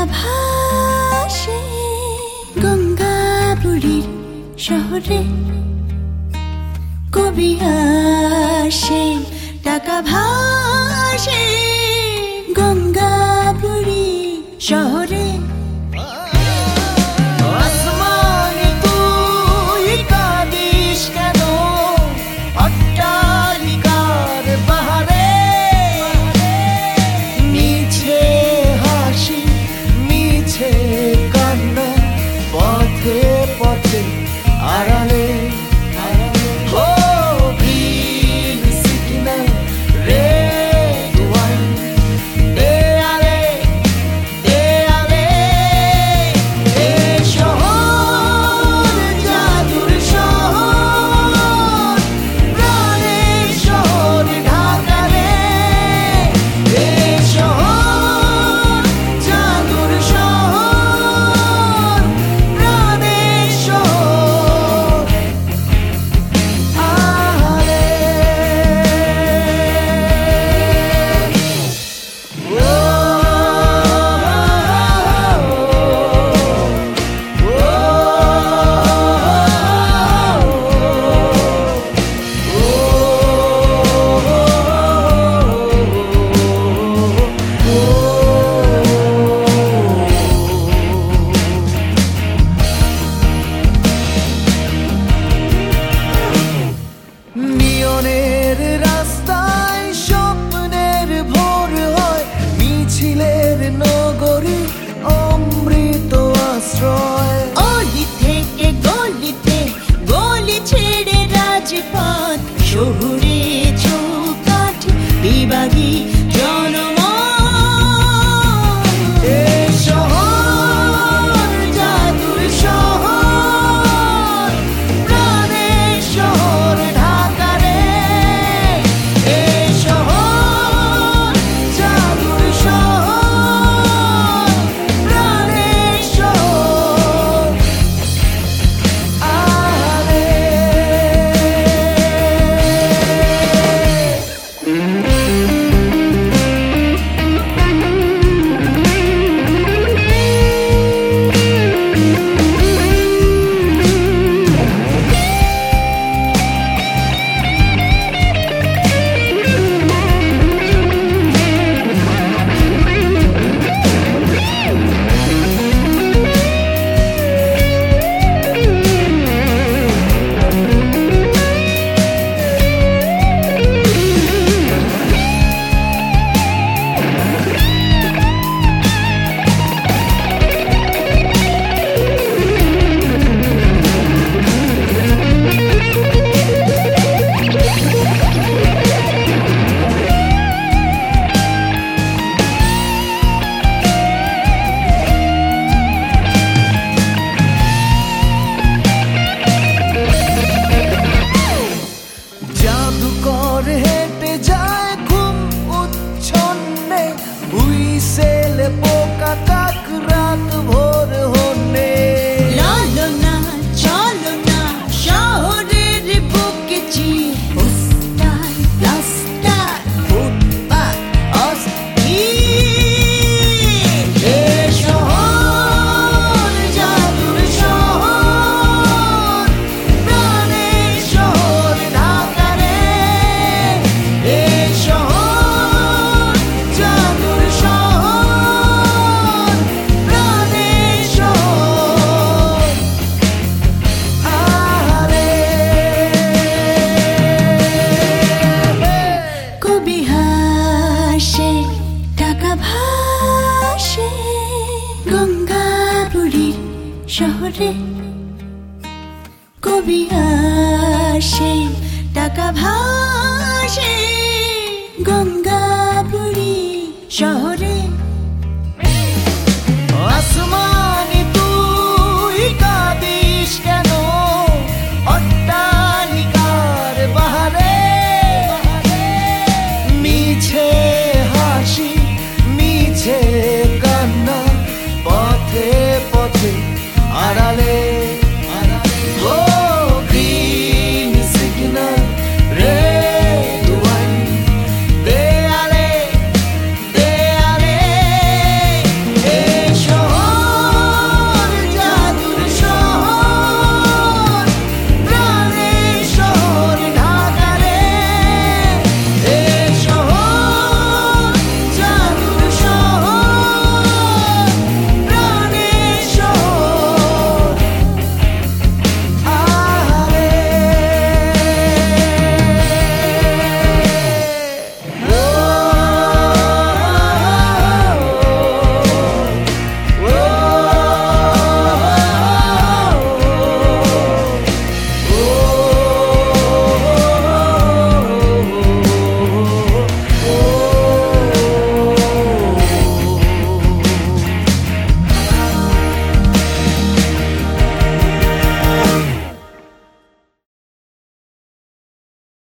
ভাসে গঙ্গাপুরীর শহরে, কবি আসে টাকা ভাসে গঙ্গাপুরীর শহরে। শহুরে চৌকাঠ বিভাগী জনমন, শহর জাদুর শহর, প্রাণের শহর ঢাকা রে। এই শহর জাদুর শহর, প্রাণের শহর। হেঁটে যায় ঘুম উচ্ছন্নে, হুইসেলে পোকা কাক রাত ভোর হনে। চলো না চলো না শহরের বুকে চির, পোস্টার প্লাস্টার ফুটপাত অস্থির। এই শহর জাদুর শহর, প্রাণের শহর ঢাকা রে। এই শহর জাদুর শহর, প্রাণের শহর। কবি হাসে টাকা ভাসে গঙ্গাপুরীর শহরে, কবি আসে টাকা ভাসে গঙ্গাপুরীর শহরে।